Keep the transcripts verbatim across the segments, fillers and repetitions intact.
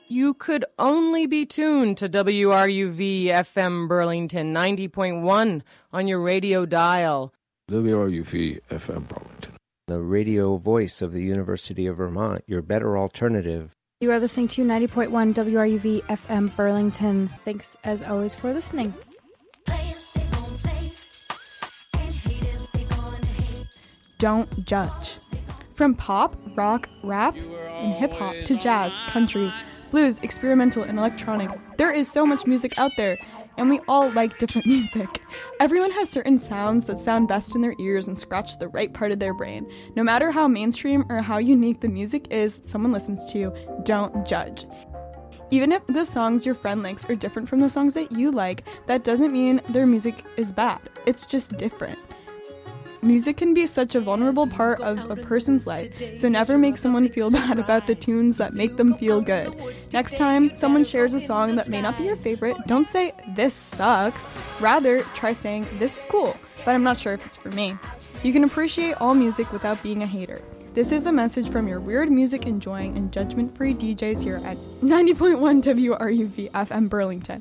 You could only be tuned to W R U V F M Burlington ninety point one on your radio dial. W R U V F M Burlington, the radio voice of the University of Vermont, your better alternative. You are listening to ninety point one W R U V F M Burlington. Thanks, as always, for listening. Don't judge. From pop, rock, rap, and hip-hop to jazz, country, blues, experimental, and electronic, there is so much music out there, and we all like different music. Everyone has certain sounds that sound best in their ears and scratch the right part of their brain. No matter how mainstream or how unique the music is that someone listens to, don't judge. Even if the songs your friend likes are different from the songs that you like, that doesn't mean their music is bad. It's just different. Music can be such a vulnerable part of a person's life, so never make someone feel bad about the tunes that make them feel good. Next time someone shares a song that may not be your favorite, don't say, "This sucks." Rather, try saying, "This is cool, but I'm not sure if it's for me." You can appreciate all music without being a hater. This is a message from your weird music enjoying and judgment-free D Js here at ninety point one W R U V F M Burlington.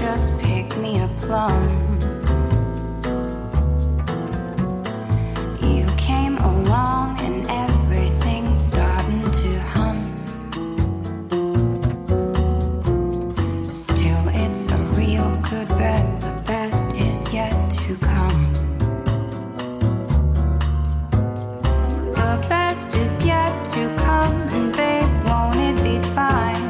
just pick me a plum. You came along and everything's starting to hum. Still, it's a real good bet. The best is yet to come. The best is yet to come, and babe, won't it be fine?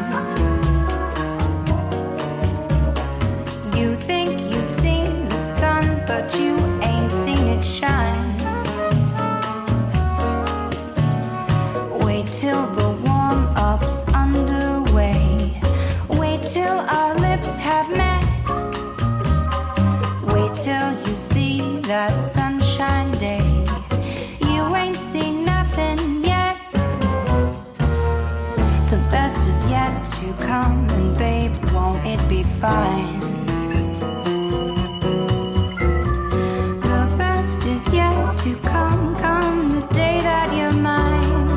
You think you've seen the sun, but you ain't seen it shine. Wait till the warm-up's underway. Wait till our lips have met. Wait till you see that sunshine day. You ain't seen nothing yet. The best is yet to come, and babe, won't it be fine? The best is yet to come, come the day that you're mine.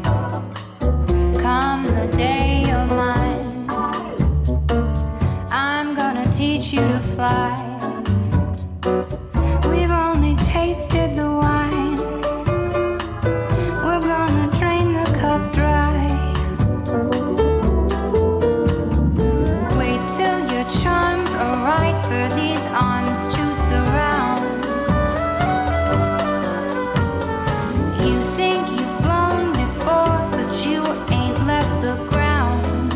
Come the day you're mine. I'm gonna teach you to fly. We've only tasted the wine. We're gonna drain the cup dry. Wait till your charms are right for these arms to surround. You think you've flown before, but you ain't left the ground.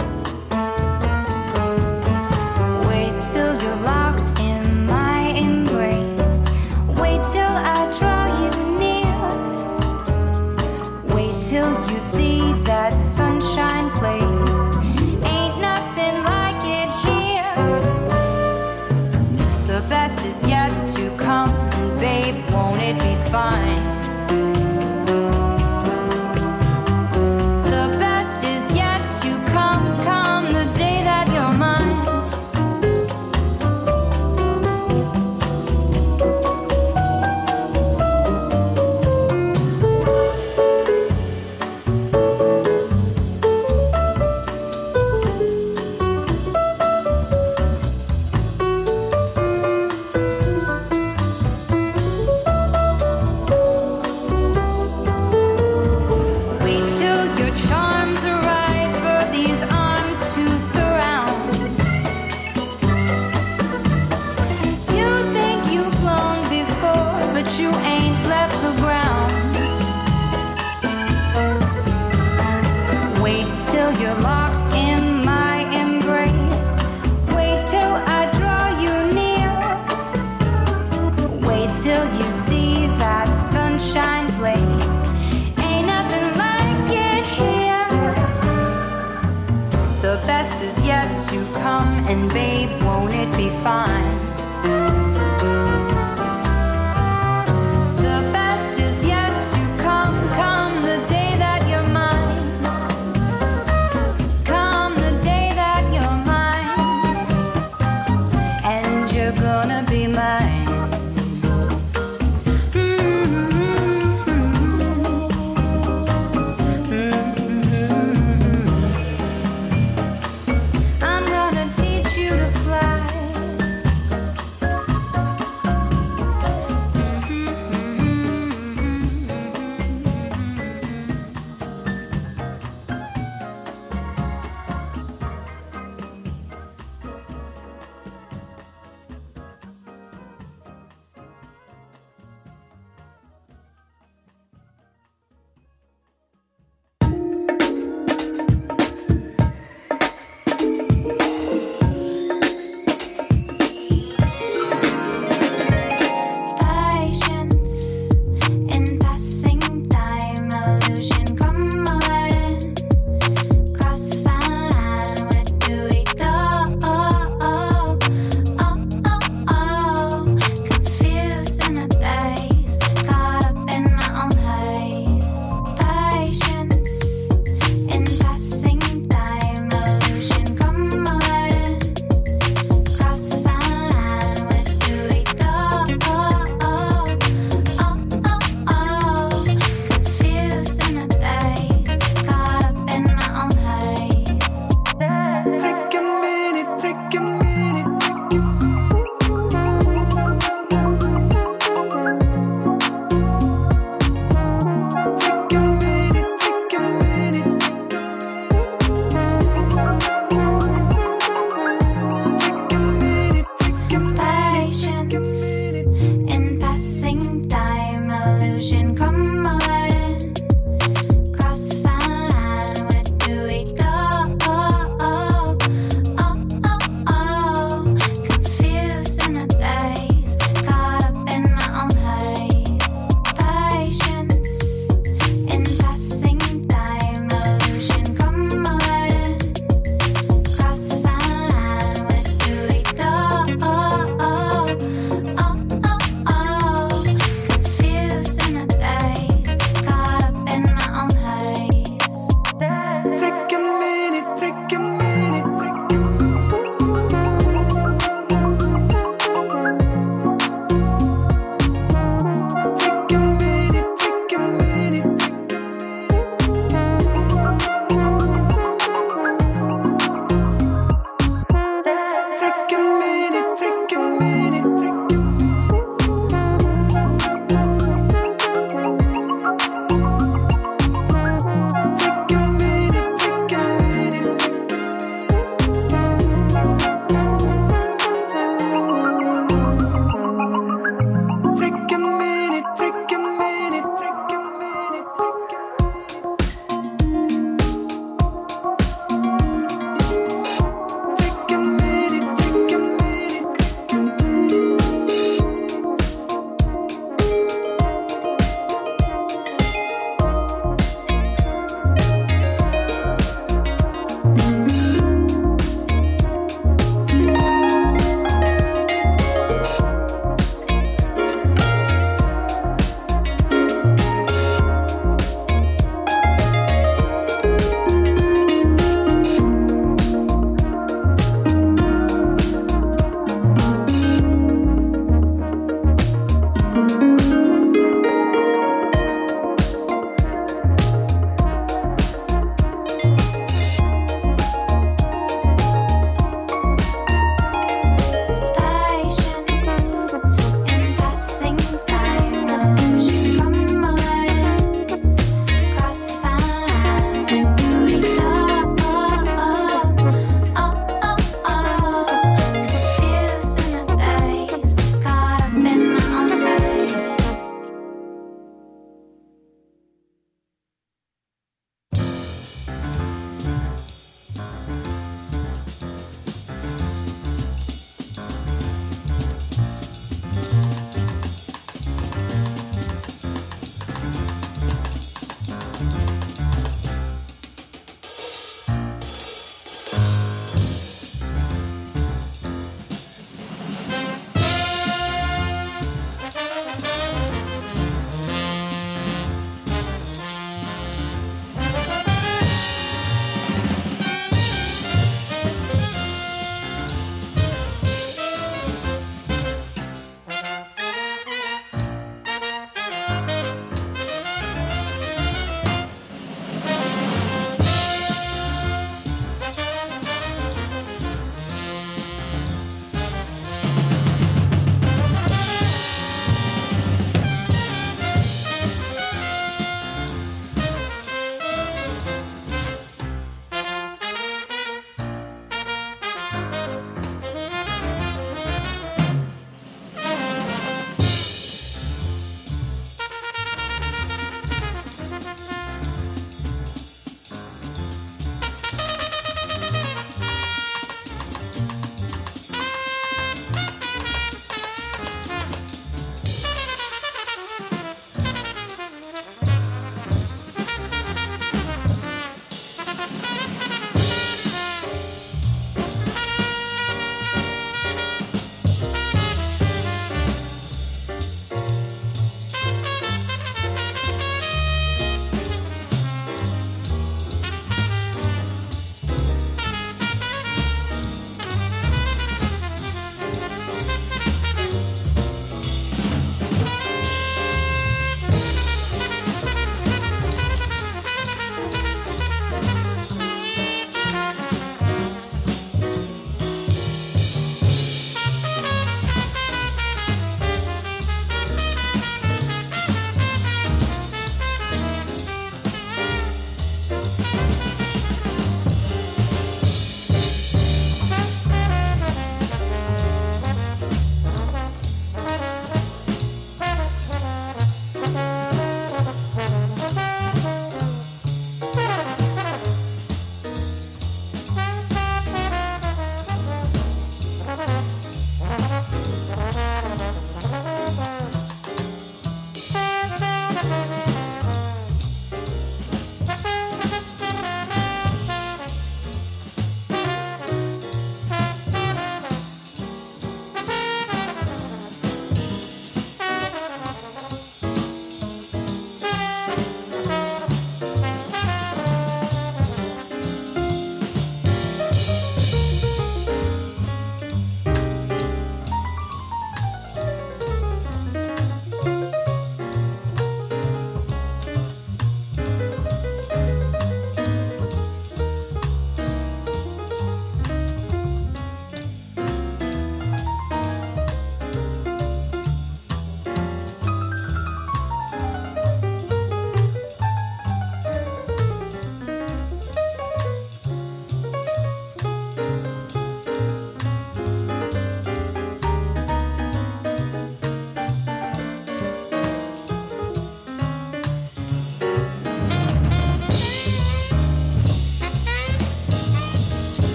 Wait till you're locked in my embrace. Wait till I draw you near. Wait till you see that sunshine place. Ain't nothing like it here. The best is yet to come, and babe, won't it be fine? The best is yet to come, come the day that you're mine. Wait till your charms arrive for these arms to surround. You think you've flown before, but you ain't left the ground. Wait till you're locked in my embrace. Wait till I draw you near. Wait till you see that sunshine place. Ain't nothing like it here. The best is yet to come, and babe, won't it be fine? The best is yet to come, come the day that you're mine. Come the day that you're mine. And you're gonna be mine. I'm gonna teach you to fly.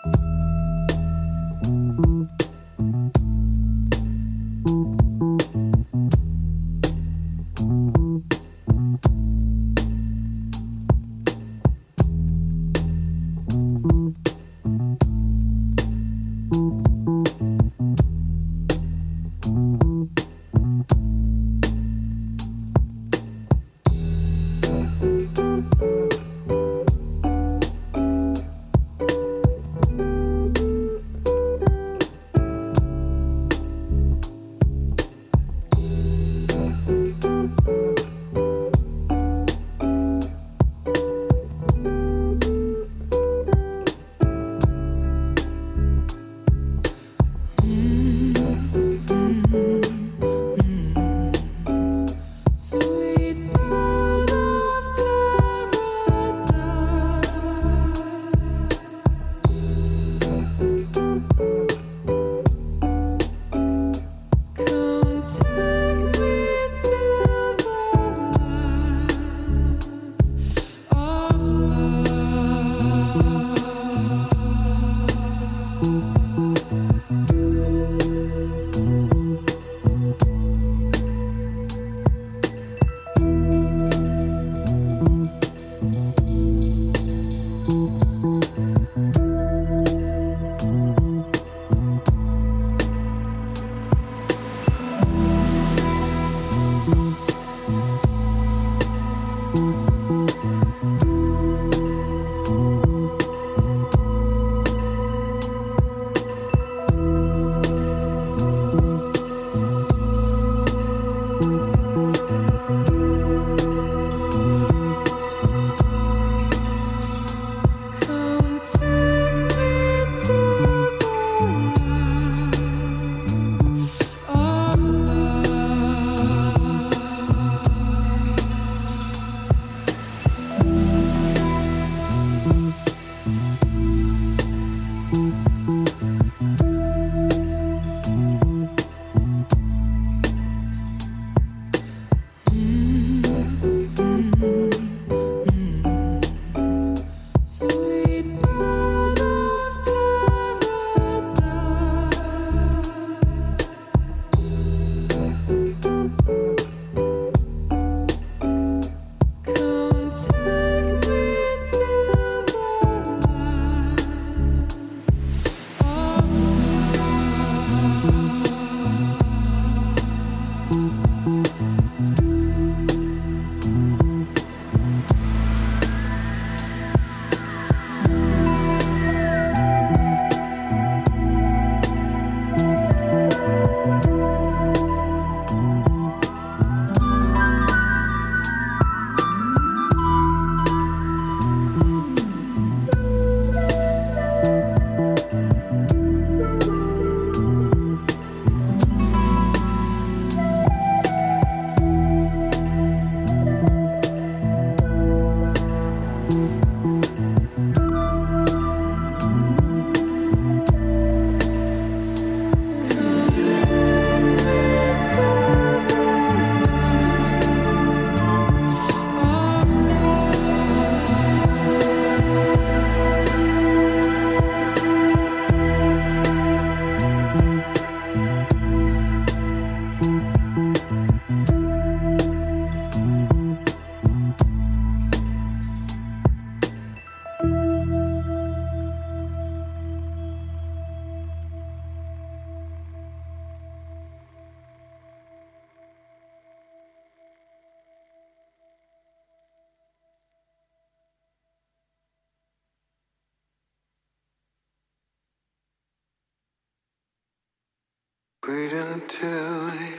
Wait until you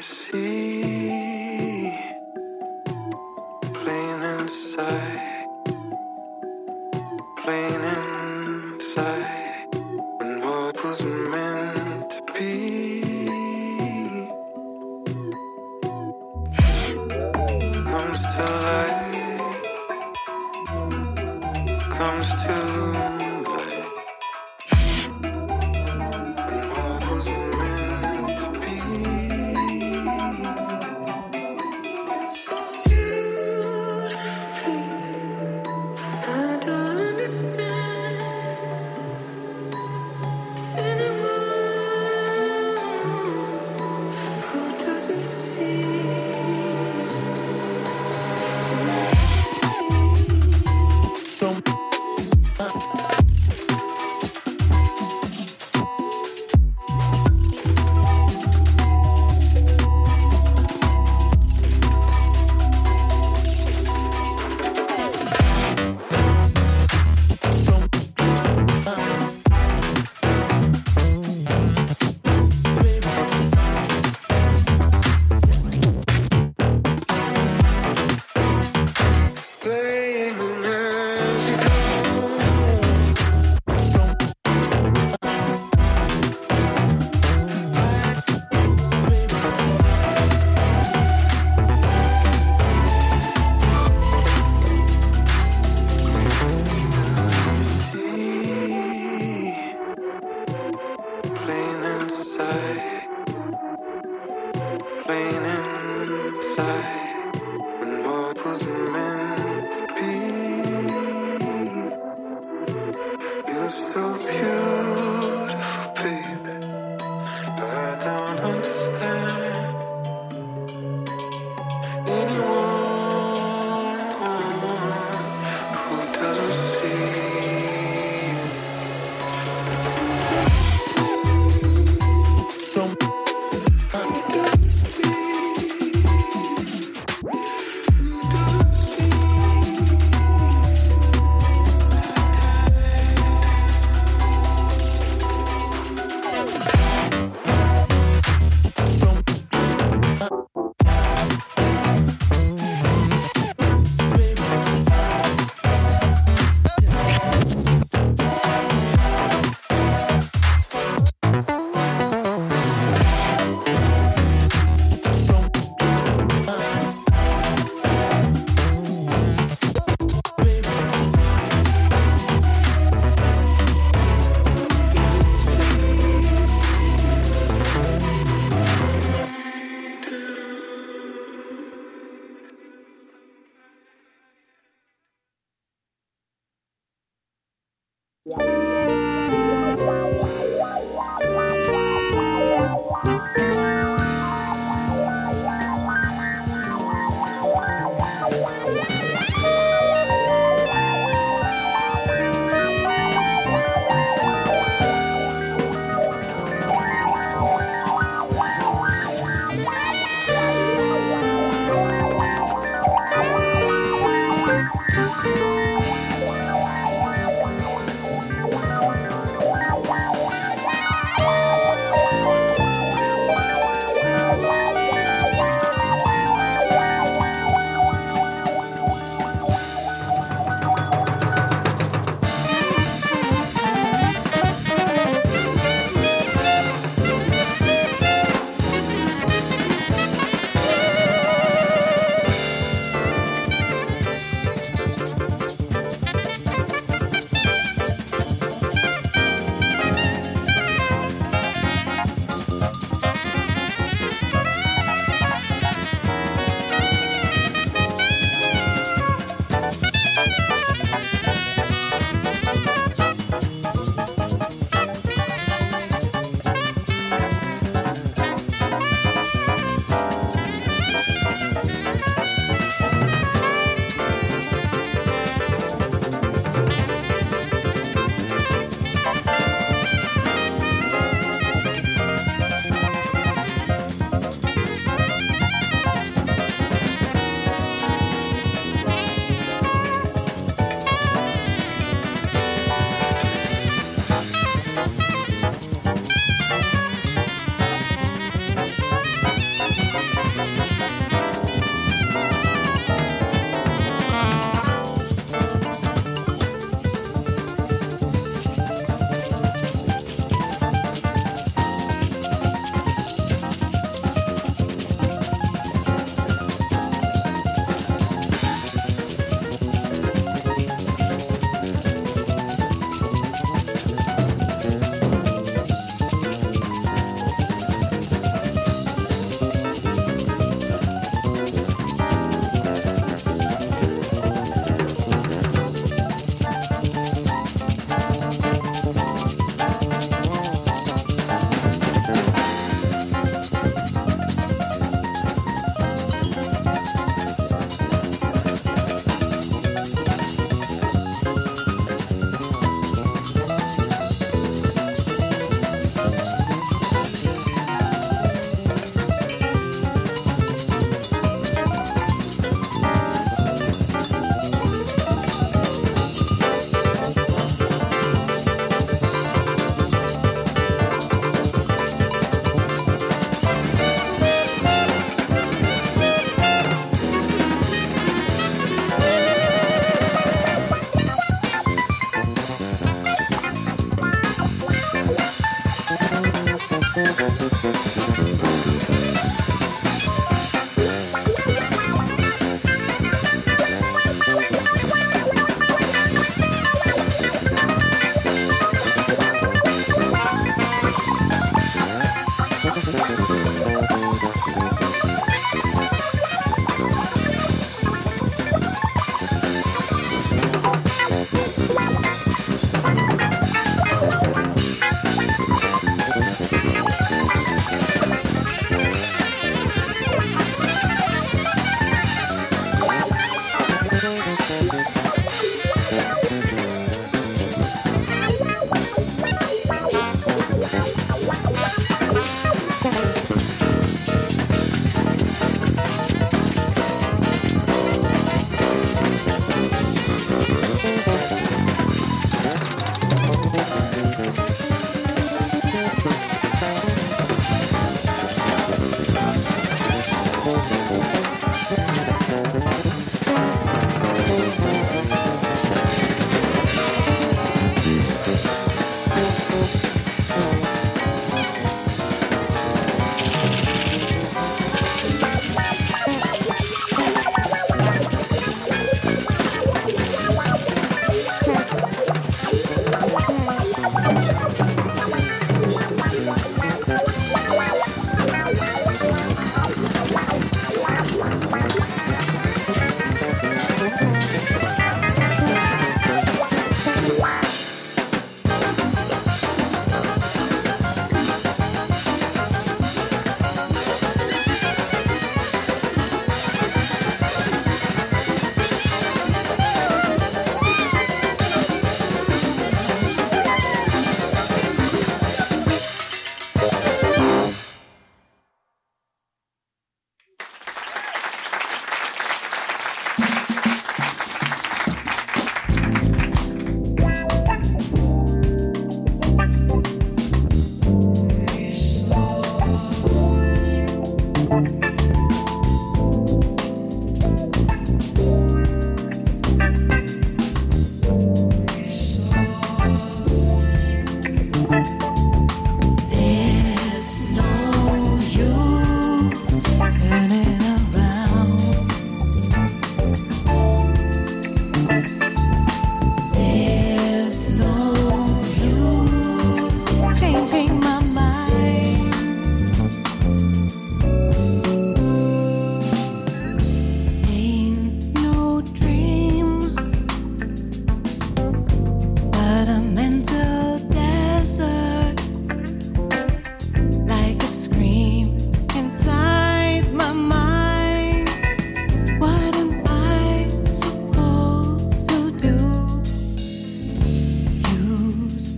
see plain inside, plain inside, when what was meant to be comes to light, comes to light, when what was meant to be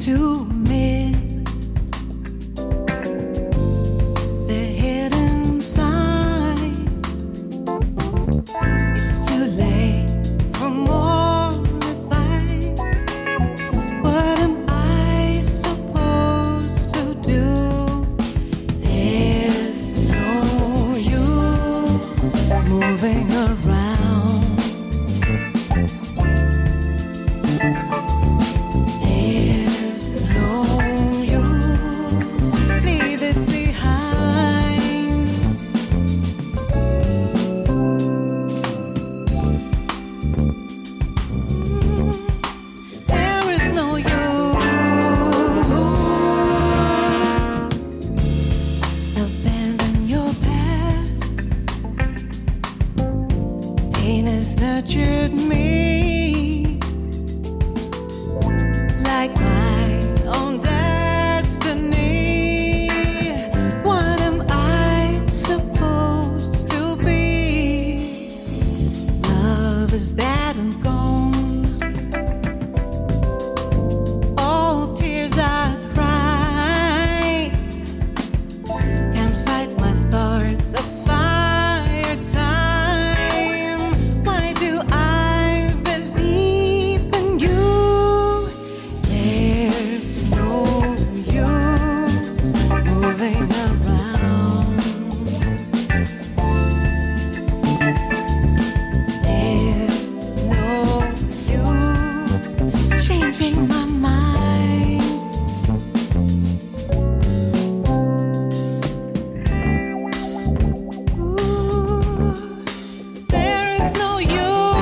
to miss the hidden sign. It's too late for more advice. What am I supposed to do? There's no use moving around. There's no use, leave it behind. There is no use, abandon your path. Pain has nurtured me like my own destiny. What am I supposed to be? Love is dead and gone. All tears I cry can't fight my thoughts of fire time. Why do I believe in you? There's no use moving around. There's no use changing my mind. Ooh, there is no use.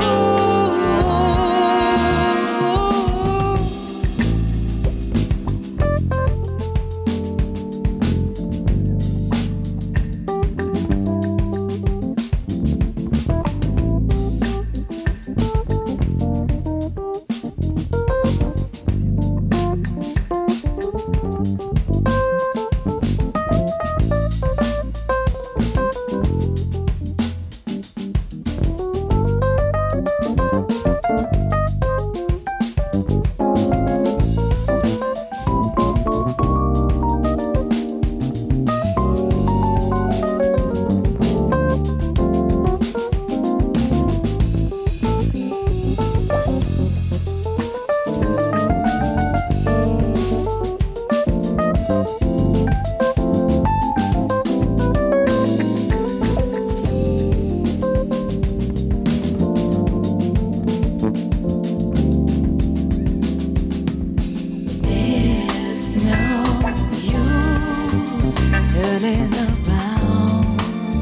There's no use turning around.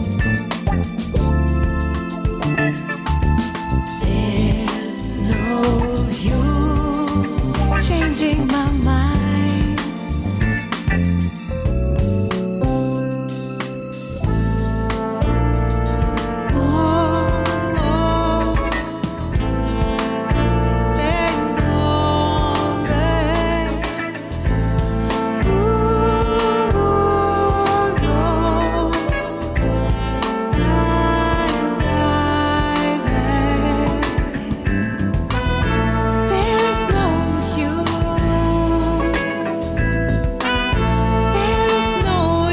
There's no use changing my mind. Oh, oh, hang on there. Ooh, no. Lie, lie there. There is no use. There is no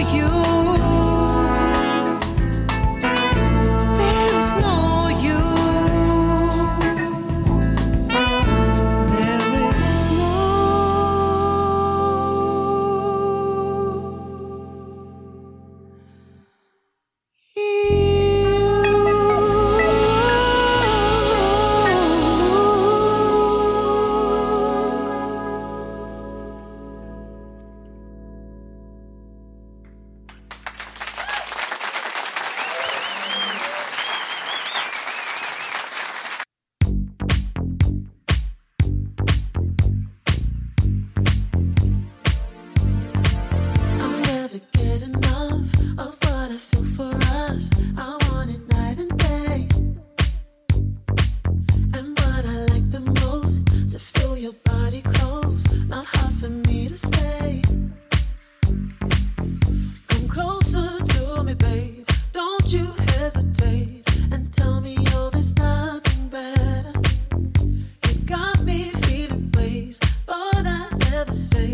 use. There is no use. There is I'll never get enough of what I feel for us. I want it night and day. And what I like the most, to feel your body close. Not hard for me to stay. Come closer to me, babe. Don't you hesitate and tell me, oh, there's nothing better. You got me feeling ways, but I never say.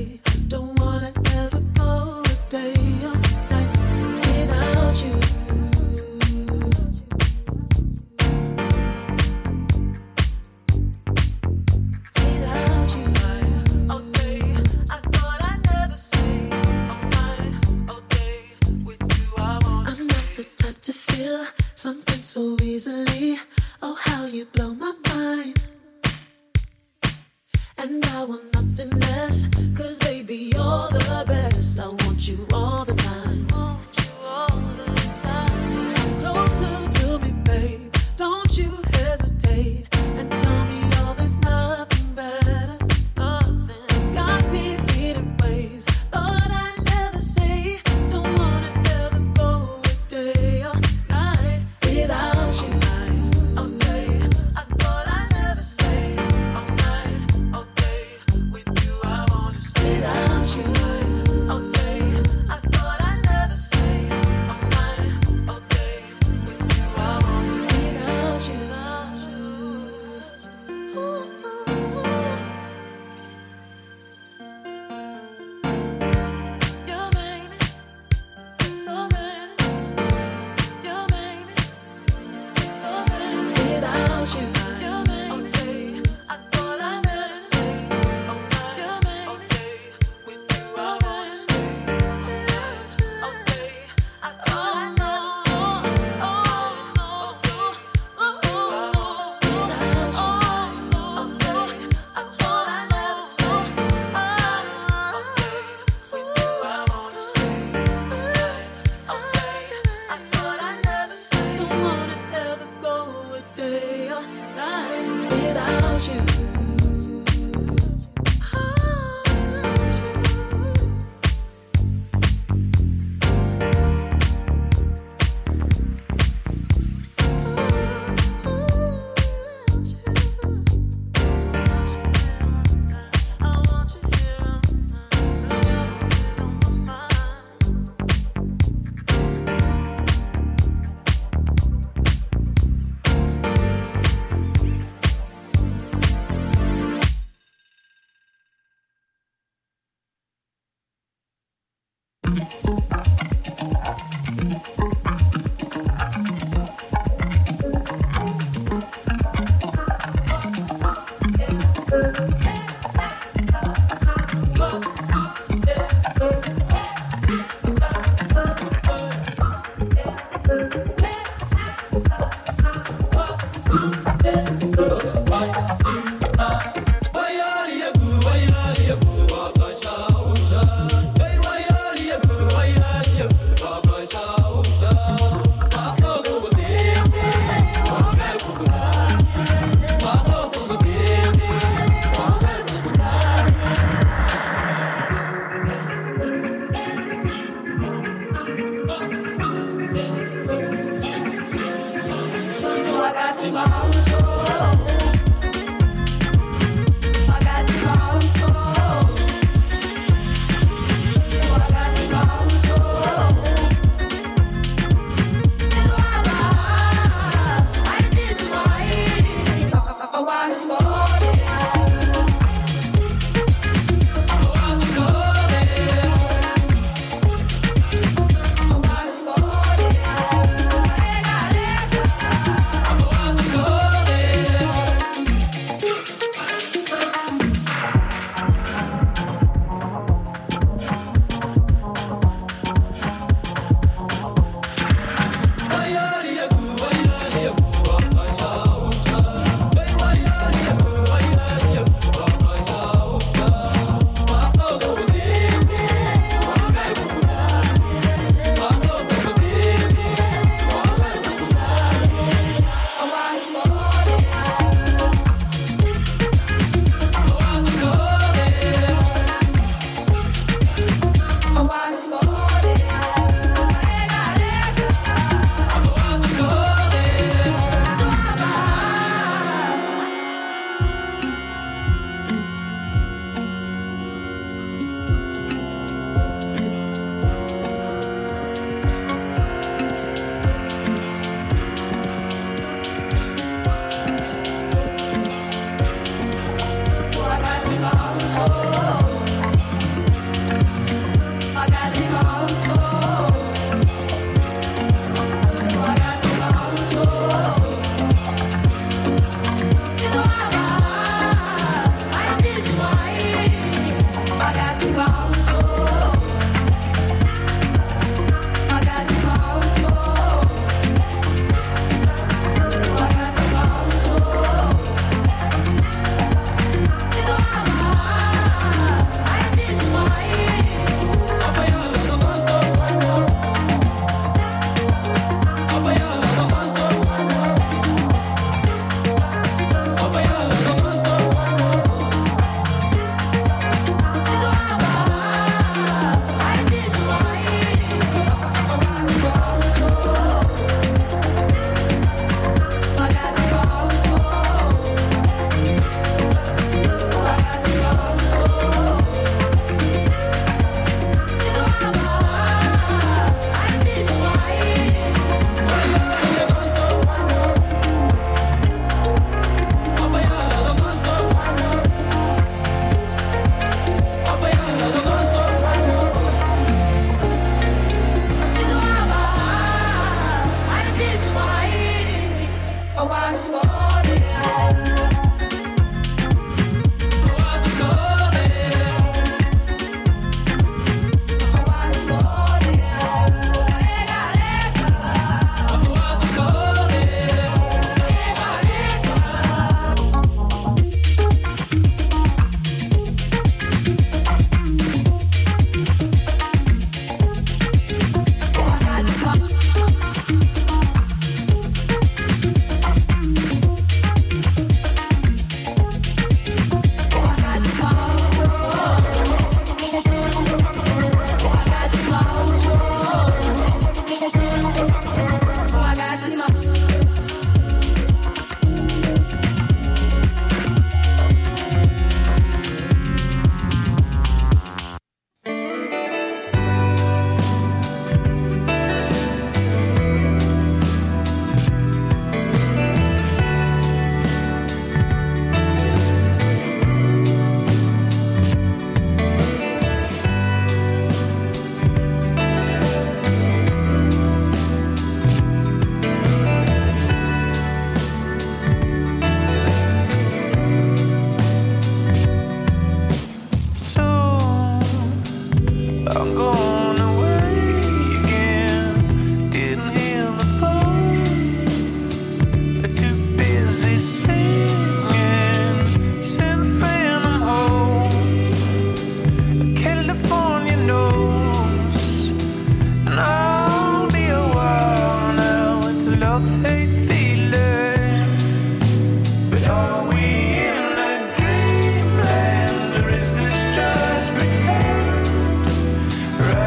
you all the time. Want you all the time. Come closer to me, babe. Don't you hesitate and tell me all there's nothing better. Nothing got me feeling ways. Thought I'd never say. Don't wanna ever go a day or night without you. Okay, I thought I'd never say. All night, okay, with you I wanna stay. Without you, okay, I thought I'd never say. All night, okay, with you I wanna stay. Without you, without you. Ooh, ooh, ooh. You made me so bad. You made me so bad. Without you, you made me. I thought I'd never say. You made me with you so bad. Without you, okay, I thought I'd never say. Oh no, oh oh oh. Without you, okay, I thought I'd never say. Oh, with you I wanna stay. Okay, I thought I'd never say. Don't wanna ever go a day or night without you. Oh, without you. I want you here on my mind. Wayali ya guru wayali ya guru wabasha. Wayali ya guru wayali you're going away again. Didn't hear the phone, too busy singing. Sent Phantom home, California knows. And I'll be a while now. It's a love-hate feeling. But are we in a dreamland, or is this just pretend? Right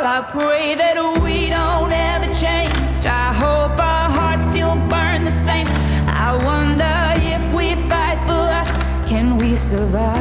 I pray that we don't ever change. I hope our hearts still burn the same. I wonder if we fight for us, can we survive?